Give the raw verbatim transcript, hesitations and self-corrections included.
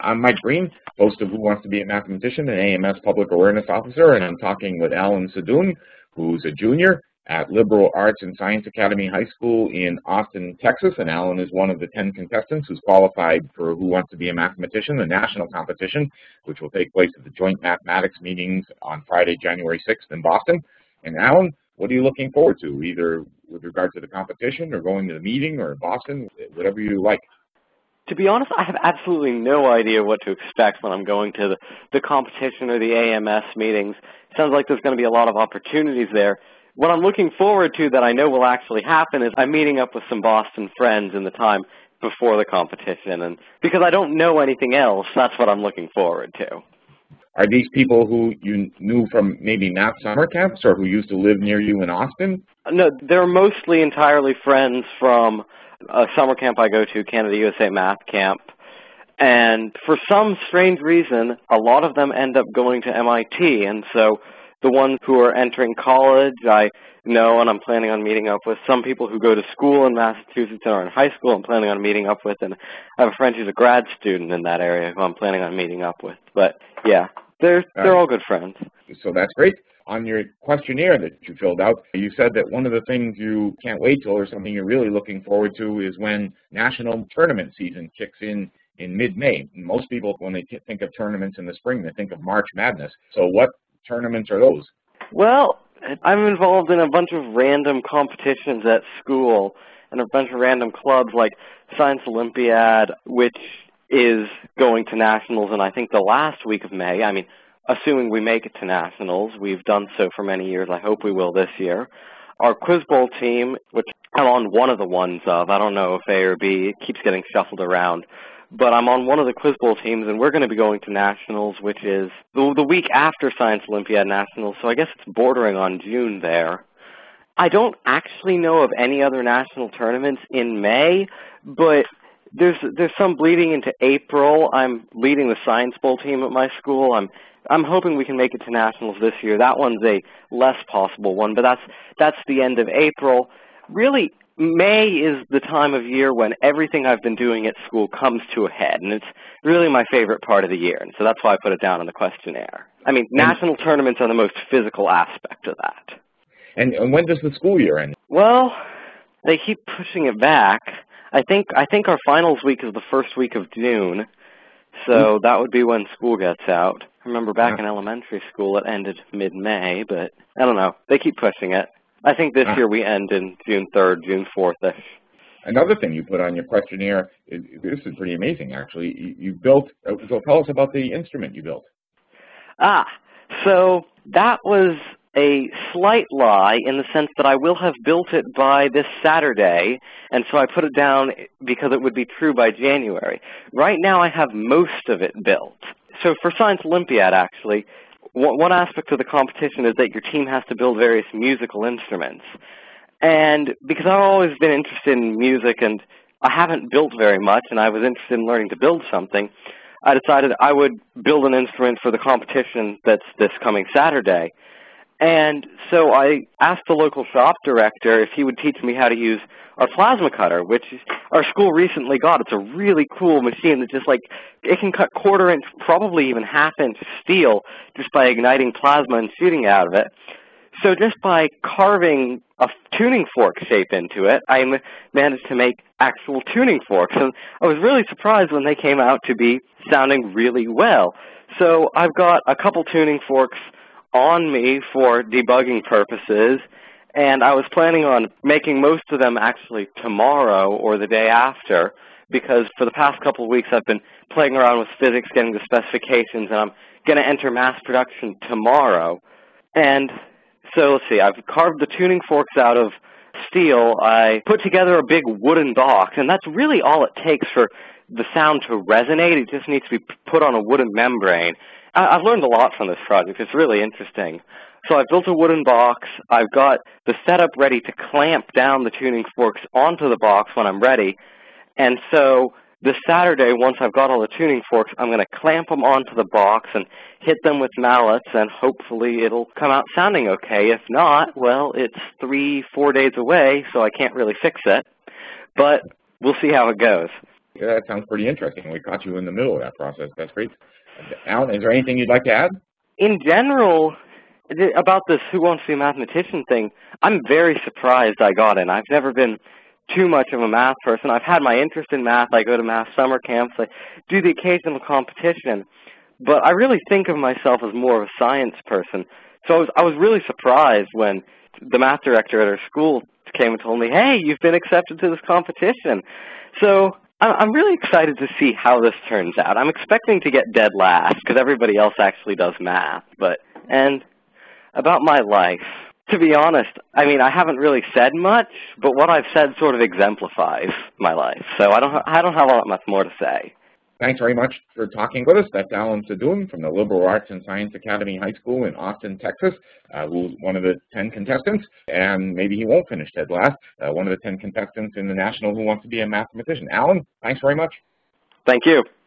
I'm Mike Green, host of Who Wants to Be a Mathematician, an A M S Public Awareness Officer, and I'm talking with Alan Sadoun, who's a junior at Liberal Arts and Science Academy High School in Austin, Texas, and Alan is one of the ten contestants who's qualified for Who Wants to Be a Mathematician, the national competition, which will take place at the Joint Mathematics meetings on Friday, January sixth in Boston. And Alan, what are you looking forward to, either with regard to the competition or going to the meeting or Boston, whatever you like? To be honest, I have absolutely no idea what to expect when I'm going to the, the competition or the A M S meetings. It sounds like there's going to be a lot of opportunities there. What I'm looking forward to that I know will actually happen is I'm meeting up with some Boston friends in the time before the competition. And because I don't know anything else, that's what I'm looking forward to. Are these people who you knew from maybe math summer camps or who used to live near you in Austin? No, they're mostly entirely friends from a summer camp I go to, Canada U S A Math Camp. And for some strange reason, a lot of them end up going to M I T. And so the ones who are entering college, I know and I'm planning on meeting up with. Some people who go to school in Massachusetts and are in high school I'm planning on meeting up with. And I have a friend who's a grad student in that area who I'm planning on meeting up with. But yeah, they're, they're all good friends. So that's great. On your questionnaire that you filled out, you said that one of the things you can't wait till or something you're really looking forward to is when national tournament season kicks in in mid-May. Most people, when they think of tournaments in the spring, they think of March Madness. So what tournaments are those? Well, I'm involved in a bunch of random competitions at school and a bunch of random clubs like Science Olympiad, which is going to nationals in I think the last week of May. I mean, assuming we make it to nationals. We've done so for many years. I hope we will this year. Our Quiz Bowl team, which I'm on one of the ones of, I don't know if A or B, it keeps getting shuffled around, but I'm on one of the Quiz Bowl teams, and we're going to be going to nationals, which is the, the week after Science Olympiad Nationals, so I guess it's bordering on June there. I don't actually know of any other national tournaments in May, but there's there's some bleeding into April. I'm leading the Science Bowl team at my school. I'm I'm hoping we can make it to nationals this year. That one's a less possible one, but that's that's the end of April. Really, May is the time of year when everything I've been doing at school comes to a head, and it's really my favorite part of the year, and so that's why I put it down in the questionnaire. I mean, national tournaments are the most physical aspect of that. And, and when does the school year end? Well, they keep pushing it back. I think I think our finals week is the first week of June, so that would be when school gets out. I remember back in elementary school it ended mid-May, but I don't know. They keep pushing it. I think this year we end in June third, June fourth-ish. Another thing you put on your questionnaire, is, this is pretty amazing actually, you, you built, so tell us about the instrument you built. Ah, so that was a slight lie in the sense that I will have built it by this Saturday, and so I put it down because it would be true by January. Right now I have most of it built. So for Science Olympiad, actually, one aspect of the competition is that your team has to build various musical instruments. And because I've always been interested in music and I haven't built very much and I was interested in learning to build something, I decided I would build an instrument for the competition that's this coming Saturday. And so I asked the local shop director if he would teach me how to use our plasma cutter, which our school recently got. It's a really cool machine that just like, it can cut quarter inch, probably even half inch steel just by igniting plasma and shooting out of it. So just by carving a tuning fork shape into it, I managed to make actual tuning forks. And I was really surprised when they came out to be sounding really well. So I've got a couple tuning forks on me for debugging purposes, and I was planning on making most of them actually tomorrow or the day after, because for the past couple of weeks I've been playing around with physics, getting the specifications, and I'm going to enter mass production tomorrow. And so let's see, I've carved the tuning forks out of steel. I put together a big wooden box, and that's really all it takes for the sound to resonate. It just needs to be put on a wooden membrane. I've learned a lot from this project. It's really interesting. So I've built a wooden box. I've got the setup ready to clamp down the tuning forks onto the box when I'm ready. And so this Saturday, once I've got all the tuning forks, I'm going to clamp them onto the box and hit them with mallets, and hopefully it'll come out sounding okay. If not, well, it's three, four days away, so I can't really fix it. But we'll see how it goes. Yeah, that sounds pretty interesting. We caught you in the middle of that process. That's great. Alan, is there anything you'd like to add? In general, about this Who Wants to Be a Mathematician thing, I'm very surprised I got in. I've never been too much of a math person. I've had my interest in math. I go to math summer camps. I do the occasional competition. But I really think of myself as more of a science person. So I was, I was really surprised when the math director at our school came and told me, hey, you've been accepted to this competition. So I'm really excited to see how this turns out. I'm expecting to get dead last because everybody else actually does math. But and about my life, to be honest, I mean, I haven't really said much, but what I've said sort of exemplifies my life. So I don't, I don't have a lot much more to say. Thanks very much for talking with us. That's Alan Sadoun from the Liberal Arts and Science Academy High School in Austin, Texas, uh, who's one of the ten contestants, and maybe he won't finish dead last, uh, one of the ten contestants in the National Who Wants to Be a Mathematician. Alan, thanks very much. Thank you.